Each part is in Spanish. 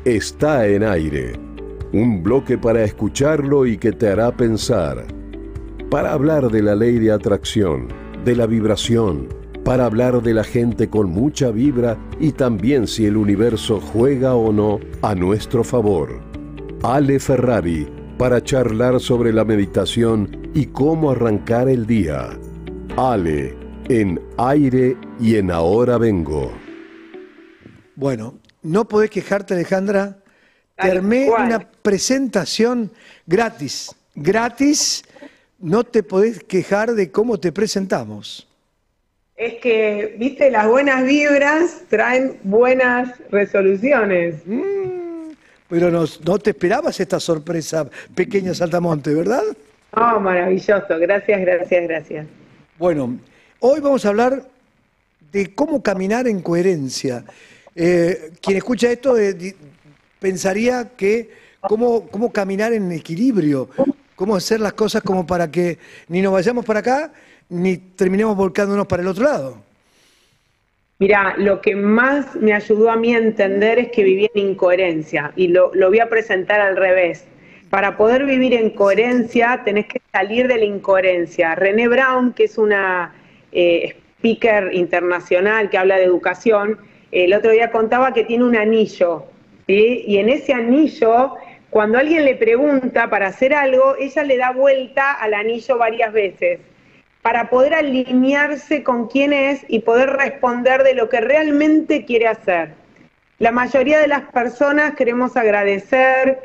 Está en Aire, un bloque para escucharlo y que te hará pensar, para hablar de la ley de atracción, de la vibración, para hablar de la gente con mucha vibra y también si el universo juega o no a nuestro favor. Ale Ferrari, para charlar sobre la meditación y cómo arrancar el día. Ale, en Aire y en Ahora Vengo. Bueno, no podés quejarte, Alejandra. Te armé una presentación gratis. Gratis, no te podés quejar de cómo te presentamos. Es que, viste, las buenas vibras traen buenas resoluciones. Pero no te esperabas esta sorpresa, pequeña Saltamonte, ¿verdad? Oh, maravilloso. Gracias, gracias, gracias. Bueno, hoy vamos a hablar de cómo caminar en coherencia. Quien escucha esto pensaría que cómo caminar en equilibrio, cómo hacer las cosas como para que ni nos vayamos para acá, ni terminemos volcándonos para el otro lado. Mirá, lo que más me ayudó a mí a entender es que vivía en incoherencia, y lo voy a presentar al revés. Para poder vivir en coherencia tenés que salir de la incoherencia. Brené Brown, que es una speaker internacional que habla de educación, el otro día contaba que tiene un anillo, ¿sí? Y en ese anillo, cuando alguien le pregunta para hacer algo, ella le da vuelta al anillo varias veces, para poder alinearse con quién es y poder responder de lo que realmente quiere hacer. La mayoría de las personas queremos agradar,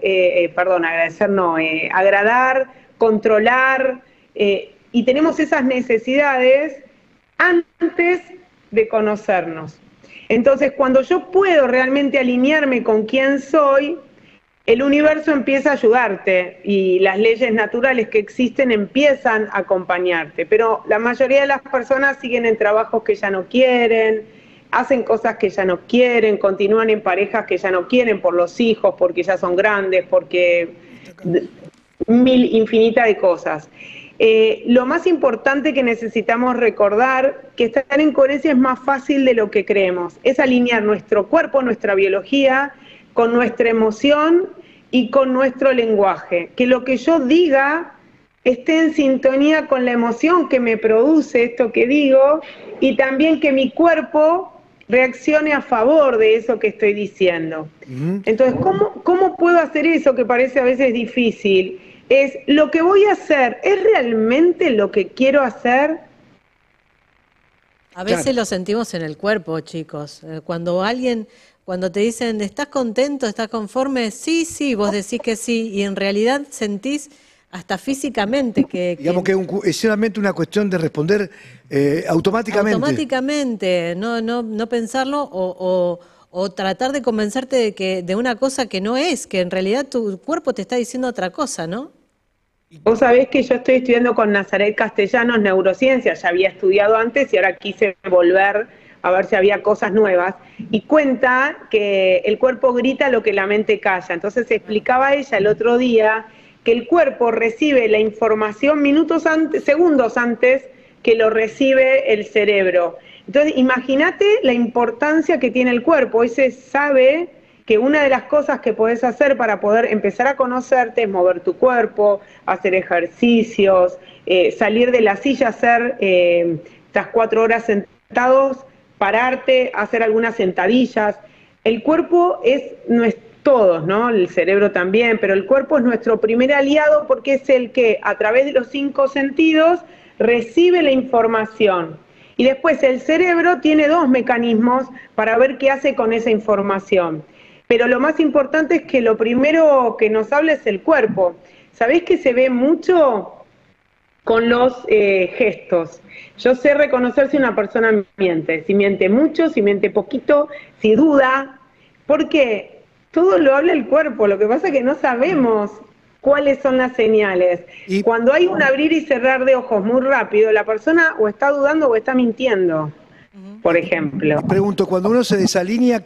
controlar, y tenemos esas necesidades antes de conocernos. Entonces, cuando yo puedo realmente alinearme con quién soy, el universo empieza a ayudarte y las leyes naturales que existen empiezan a acompañarte. Pero la mayoría de las personas siguen en trabajos que ya no quieren, hacen cosas que ya no quieren, continúan en parejas que ya no quieren por los hijos, porque ya son grandes, porque infinita de cosas. Lo más importante que necesitamos recordar, que estar en coherencia es más fácil de lo que creemos, es alinear nuestro cuerpo, nuestra biología, con nuestra emoción y con nuestro lenguaje. Que lo que yo diga esté en sintonía con la emoción que me produce esto que digo, y también que mi cuerpo reaccione a favor de eso que estoy diciendo. Entonces, ¿cómo puedo hacer eso que parece a veces difícil? Es, lo que voy a hacer, ¿es realmente lo que quiero hacer? A veces lo sentimos en el cuerpo, chicos. Cuando te dicen, ¿estás contento? ¿Estás conforme? Sí, vos decís que sí, y en realidad sentís hasta físicamente que... Digamos que es solamente una cuestión de responder automáticamente. Automáticamente, no pensarlo o tratar de convencerte de una cosa que no es, que en realidad tu cuerpo te está diciendo otra cosa, ¿no? Vos sabés que yo estoy estudiando con Nazaret Castellanos neurociencia, ya había estudiado antes y ahora quise volver a ver si había cosas nuevas, y cuenta que el cuerpo grita lo que la mente calla. Entonces explicaba ella el otro día que el cuerpo recibe la información segundos antes que lo recibe el cerebro. Entonces imagínate la importancia que tiene el cuerpo. Ese sabe que una de las cosas que podés hacer para poder empezar a conocerte es mover tu cuerpo, hacer ejercicios, salir de la silla, hacer estas 4 horas sentados, pararte, hacer algunas sentadillas. El cuerpo es todos, ¿no? El cerebro también, pero el cuerpo es nuestro primer aliado porque es el que a través de los 5 sentidos recibe la información. Y después el cerebro tiene 2 mecanismos para ver qué hace con esa información. Pero lo más importante es que lo primero que nos habla es el cuerpo. ¿Sabés que se ve mucho con los gestos? Yo sé reconocer si una persona miente, si miente mucho, si miente poquito, si duda, porque todo lo habla el cuerpo. Lo que pasa es que no sabemos cuáles son las señales. Y cuando hay un abrir y cerrar de ojos muy rápido, la persona o está dudando o está mintiendo, por ejemplo. Y pregunto, cuando uno se desalinea,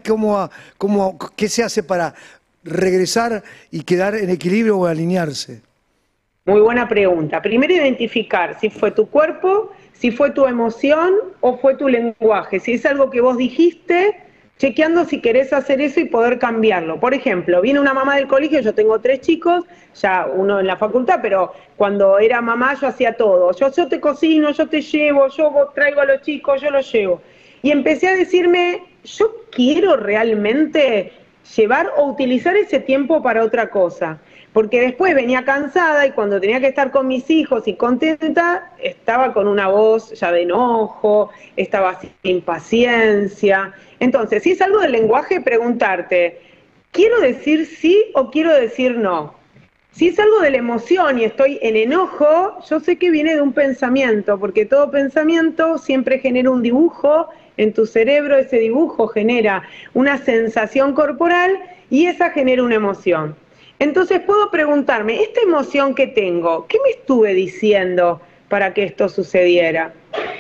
¿qué se hace para regresar y quedar en equilibrio o alinearse? Muy buena pregunta. Primero identificar si fue tu cuerpo, si fue tu emoción o fue tu lenguaje. Si es algo que vos dijiste, chequeando si querés hacer eso y poder cambiarlo. Por ejemplo, viene una mamá del colegio, yo tengo 3 chicos, ya uno en la facultad, pero cuando era mamá yo hacía todo. Yo te cocino, yo te llevo, yo traigo a los chicos, yo los llevo. Y empecé a decirme, yo quiero realmente llevar o utilizar ese tiempo para otra cosa. Porque después venía cansada y cuando tenía que estar con mis hijos y contenta, estaba con una voz ya de enojo, estaba sin paciencia. Entonces, si es algo del lenguaje, preguntarte, ¿quiero decir sí o quiero decir no? Si es algo de la emoción y estoy en enojo, yo sé que viene de un pensamiento, porque todo pensamiento siempre genera un dibujo en tu cerebro, ese dibujo genera una sensación corporal y esa genera una emoción. Entonces puedo preguntarme, ¿esta emoción que tengo, qué me estuve diciendo para que esto sucediera?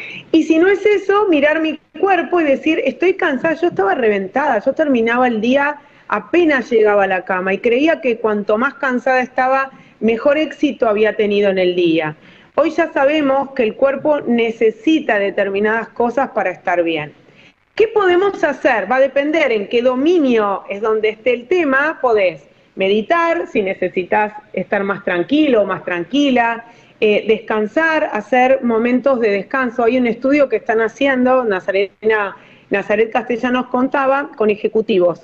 Y si no es eso, mirar mi cuerpo y decir, estoy cansada, yo estaba reventada, yo terminaba el día, apenas llegaba a la cama y creía que cuanto más cansada estaba, mejor éxito había tenido en el día. Hoy ya sabemos que el cuerpo necesita determinadas cosas para estar bien. ¿Qué podemos hacer? Va a depender en qué dominio es donde esté el tema, podés meditar, si necesitas estar más tranquilo o más tranquila, descansar, hacer momentos de descanso. Hay un estudio que están haciendo, Nazaret Castellanos contaba, con ejecutivos,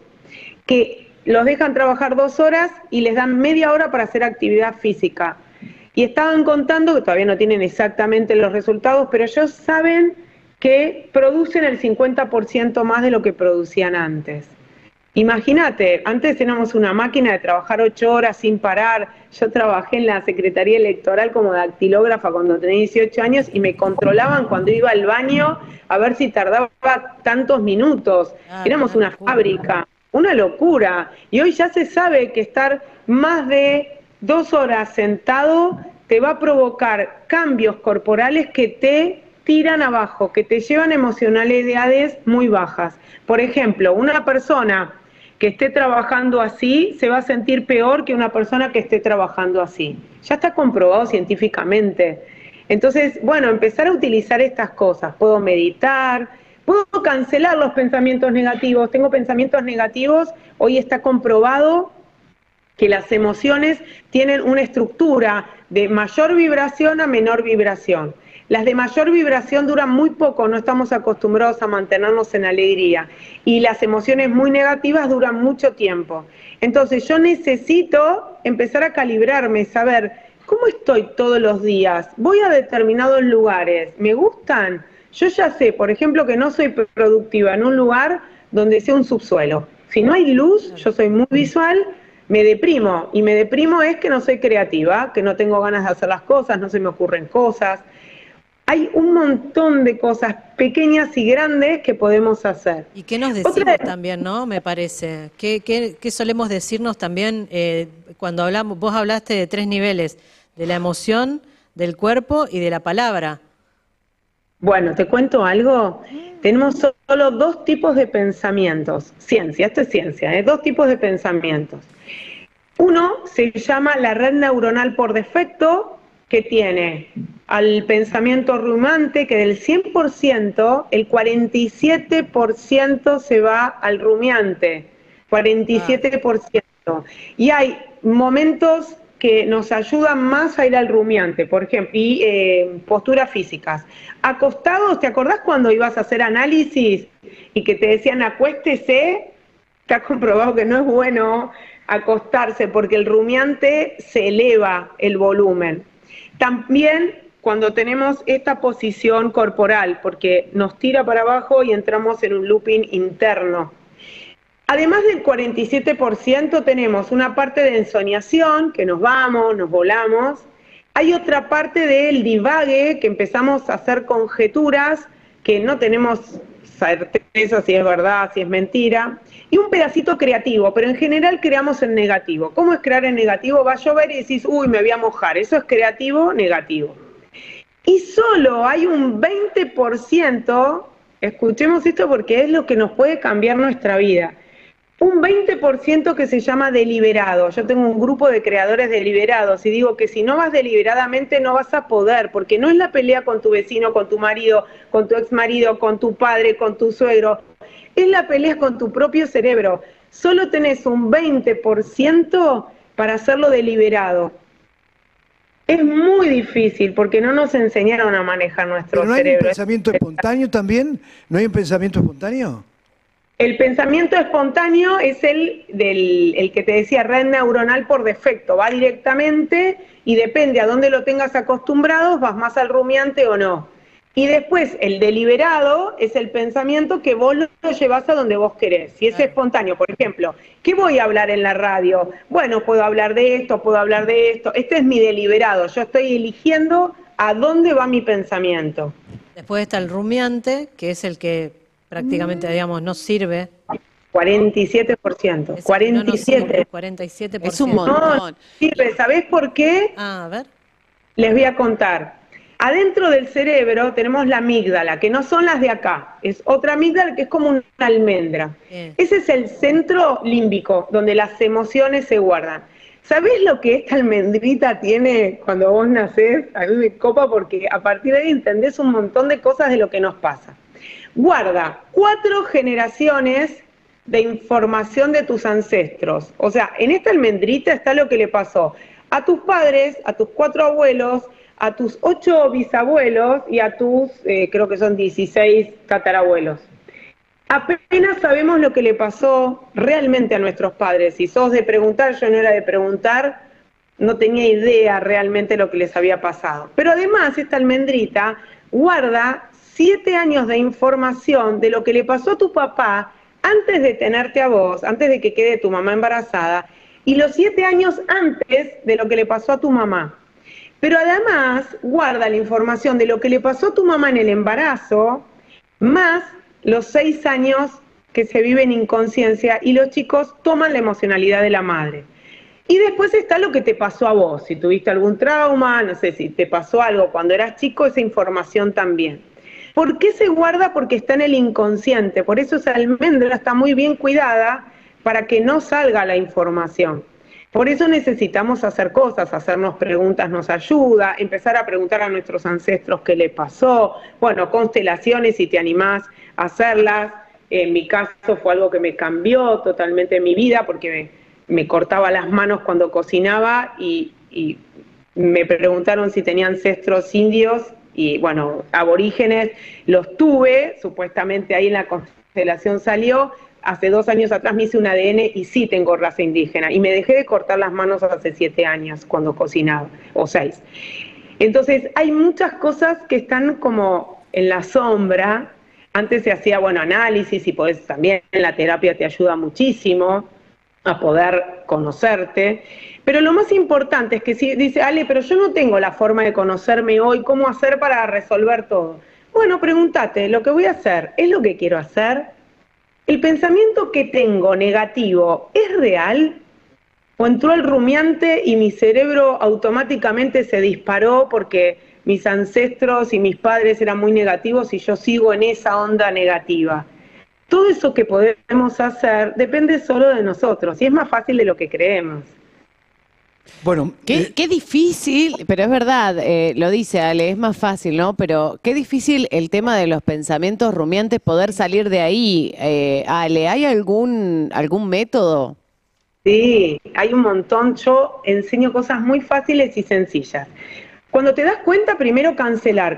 que los dejan trabajar 2 horas y les dan media hora para hacer actividad física. Y estaban contando, que todavía no tienen exactamente los resultados, pero ellos saben que producen el 50% más de lo que producían antes. Imagínate, antes éramos una máquina de trabajar 8 horas sin parar. Yo trabajé en la Secretaría Electoral como dactilógrafa cuando tenía 18 años y me controlaban cuando iba al baño a ver si tardaba tantos minutos. Éramos una fábrica, una locura. Y hoy ya se sabe que estar más de 2 horas sentado te va a provocar cambios corporales que te tiran abajo, que te llevan emocionalidades muy bajas. Por ejemplo, una persona que esté trabajando así se va a sentir peor que una persona que esté trabajando así. Ya está comprobado científicamente. Entonces, bueno, empezar a utilizar estas cosas. Puedo meditar, puedo cancelar los pensamientos negativos. Tengo pensamientos negativos, hoy está comprobado que las emociones tienen una estructura de mayor vibración a menor vibración. Las de mayor vibración duran muy poco, no estamos acostumbrados a mantenernos en alegría. Y las emociones muy negativas duran mucho tiempo. Entonces yo necesito empezar a calibrarme, saber cómo estoy todos los días. Voy a determinados lugares, ¿me gustan? Yo ya sé, por ejemplo, que no soy productiva en un lugar donde sea un subsuelo. Si no hay luz, yo soy muy visual, me deprimo. Y me deprimo es que no soy creativa, que no tengo ganas de hacer las cosas, no se me ocurren cosas. Hay un montón de cosas pequeñas y grandes que podemos hacer. ¿Y qué nos decimos también, no? Me parece. ¿Qué solemos decirnos también cuando hablamos? Vos hablaste de 3 niveles, de la emoción, del cuerpo y de la palabra. Bueno, ¿te cuento algo? Tenemos solo 2 tipos de pensamientos. Ciencia, esto es ciencia, 2 tipos de pensamientos. Uno se llama la red neuronal por defecto, que tiene al pensamiento rumiante, que del 100%, el 47% se va al rumiante, 47%. Y hay momentos que nos ayudan más a ir al rumiante, por ejemplo, y posturas físicas. Acostados, ¿te acordás cuando ibas a hacer análisis y que te decían acuéstese? Está comprobado que no es bueno acostarse porque el rumiante se eleva el volumen. También cuando tenemos esta posición corporal, porque nos tira para abajo y entramos en un looping interno. Además del 47% tenemos una parte de ensoñación, que nos vamos, nos volamos. Hay otra parte del divague, que empezamos a hacer conjeturas, que no tenemos certeza si es verdad, si es mentira. Y un pedacito creativo, pero en general creamos en negativo. ¿Cómo es crear en negativo? Va a llover y decís, uy, me voy a mojar. Eso es creativo, negativo. Y solo hay un 20%, escuchemos esto porque es lo que nos puede cambiar nuestra vida, un 20% que se llama deliberado. Yo tengo un grupo de creadores deliberados y digo que si no vas deliberadamente no vas a poder, porque no es la pelea con tu vecino, con tu marido, con tu exmarido, con tu padre, con tu suegro. Es la pelea con tu propio cerebro. Solo tenés un 20% para hacerlo deliberado. Es muy difícil porque no nos enseñaron a manejar nuestro ¿Pero no hay un cerebro. pensamiento espontáneo también? ¿No hay un pensamiento espontáneo? El pensamiento espontáneo es el que te decía, red neuronal por defecto, va directamente y depende a dónde lo tengas acostumbrado, vas más al rumiante o no. Y después el deliberado es el pensamiento que vos lo llevas a donde vos querés. Si es espontáneo, por ejemplo, ¿qué voy a hablar en la radio? Bueno, puedo hablar de esto, puedo hablar de esto. Este es mi deliberado, yo estoy eligiendo a dónde va mi pensamiento. Después está el rumiante, que es el que prácticamente, digamos, no sirve. 47%. Es 47%. 47%. Es un montón. No sirve. ¿Sabés por qué? Ah, a ver. Les voy a contar. Adentro del cerebro tenemos la amígdala, que no son las de acá. Es otra amígdala que es como una almendra. Bien. Ese es el centro límbico, donde las emociones se guardan. ¿Sabés lo que esta almendrita tiene cuando vos nacés? A mí me copa porque a partir de ahí entendés un montón de cosas de lo que nos pasa. Guarda 4 generaciones de información de tus ancestros. O sea, en esta almendrita está lo que le pasó a tus padres, a tus 4 abuelos, a tus 8 bisabuelos y a tus, creo que son 16 tatarabuelos. Apenas sabemos lo que le pasó realmente a nuestros padres. Si sos de preguntar, yo no era de preguntar, no tenía idea realmente lo que les había pasado. Pero además esta almendrita guarda 7 años de información de lo que le pasó a tu papá antes de tenerte a vos, antes de que quede tu mamá embarazada, y los 7 años antes de lo que le pasó a tu mamá. Pero además guarda la información de lo que le pasó a tu mamá en el embarazo, más los 6 años que se vive en inconsciencia y los chicos toman la emocionalidad de la madre. Y después está lo que te pasó a vos, si tuviste algún trauma, no sé, si te pasó algo cuando eras chico, esa información también. ¿Por qué se guarda? Porque está en el inconsciente, por eso esa almendra está muy bien cuidada para que no salga la información. Por eso necesitamos hacer cosas, hacernos preguntas nos ayuda, empezar a preguntar a nuestros ancestros qué le pasó, bueno, constelaciones si te animás a hacerlas. En mi caso fue algo que me cambió totalmente mi vida porque me cortaba las manos cuando cocinaba y me preguntaron si tenía ancestros indios y bueno, aborígenes, los tuve, supuestamente ahí en la constelación salió. Hace 2 años atrás me hice un ADN y sí tengo raza indígena. Y me dejé de cortar las manos hace 7 años cuando cocinaba, o 6. Entonces hay muchas cosas que están como en la sombra. Antes se hacía, bueno, análisis y podés, también la terapia te ayuda muchísimo a poder conocerte. Pero lo más importante es que si dice, Ale, pero yo no tengo la forma de conocerme hoy, ¿cómo hacer para resolver todo? Bueno, pregúntate, ¿lo que voy a hacer es lo que quiero hacer? ¿El pensamiento que tengo negativo es real? ¿O entró el rumiante y mi cerebro automáticamente se disparó porque mis ancestros y mis padres eran muy negativos y yo sigo en esa onda negativa? Todo eso que podemos hacer depende solo de nosotros y es más fácil de lo que creemos. Bueno, Qué difícil, pero es verdad, lo dice Ale, es más fácil, ¿no? Pero qué difícil el tema de los pensamientos rumiantes, poder salir de ahí. Ale, ¿hay algún método? Sí, hay un montón. Yo enseño cosas muy fáciles y sencillas. Cuando te das cuenta, primero cancelo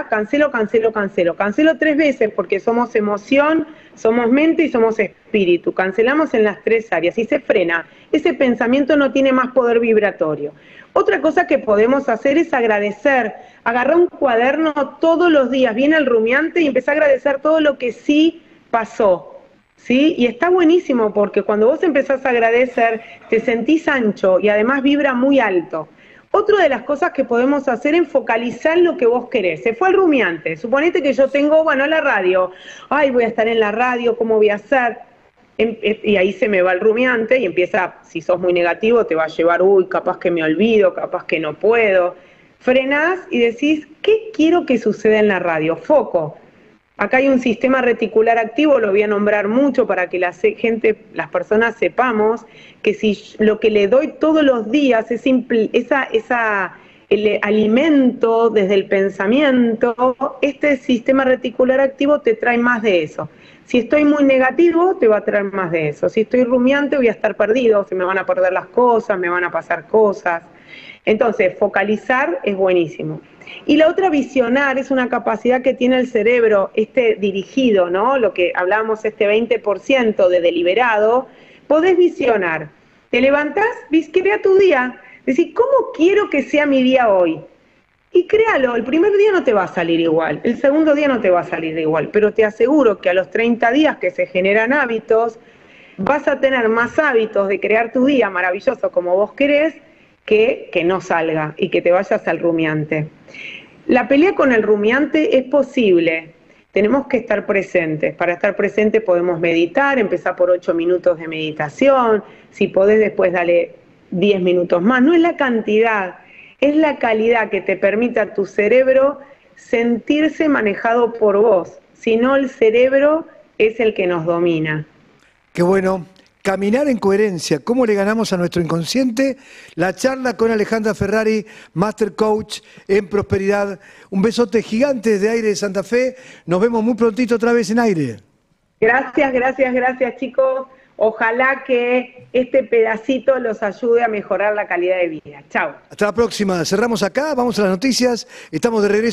3 veces porque somos emoción, somos mente y somos espíritu. Cancelamos en las 3 áreas y se frena. Ese pensamiento no tiene más poder vibratorio. Otra cosa que podemos hacer es agradecer. Agarrar un cuaderno todos los días, viene el rumiante y empezá a agradecer todo lo que sí pasó. ¿Sí? Y está buenísimo porque cuando vos empezás a agradecer, te sentís ancho y además vibra muy alto. Otra de las cosas que podemos hacer es focalizar lo que vos querés. Se fue el rumiante. Suponete que yo tengo, bueno, la radio. Ay, voy a estar en la radio, ¿cómo voy a hacer? Y ahí se me va el rumiante y empieza, si sos muy negativo, te va a llevar, uy, capaz que me olvido, capaz que no puedo. Frenás y decís, ¿qué quiero que suceda en la radio? Foco. Acá hay un sistema reticular activo, lo voy a nombrar mucho para que las personas sepamos que si lo que le doy todos los días es el alimento desde el pensamiento, este sistema reticular activo te trae más de eso. Si estoy muy negativo, te va a traer más de eso. Si estoy rumiante, voy a estar perdido, se me van a perder las cosas, me van a pasar cosas. Entonces, focalizar es buenísimo. Y la otra, visionar, es una capacidad que tiene el cerebro, dirigido, ¿no? Lo que hablábamos, 20% de deliberado. Podés visionar. Te levantás, crea tu día. Decís, ¿cómo quiero que sea mi día hoy? Y créalo, el primer día no te va a salir igual, el segundo día no te va a salir igual, pero te aseguro que a los 30 días que se generan hábitos, vas a tener más hábitos de crear tu día maravilloso como vos querés, que no salga y que te vayas al rumiante. La pelea con el rumiante es posible, tenemos que estar presentes. Para estar presentes podemos meditar, empezar por 8 minutos de meditación, si podés después dale 10 minutos más, no es la cantidad, es la calidad que te permita a tu cerebro sentirse manejado por vos, si no el cerebro es el que nos domina. Qué bueno. Caminar en coherencia, ¿cómo le ganamos a nuestro inconsciente? La charla con Alejandra Ferrari, Master Coach en Prosperidad. Un besote gigante desde Aire de Santa Fe. Nos vemos muy prontito otra vez en Aire. Gracias, gracias, gracias, chicos. Ojalá que este pedacito los ayude a mejorar la calidad de vida. Chao. Hasta la próxima. Cerramos acá, vamos a las noticias. Estamos de regreso.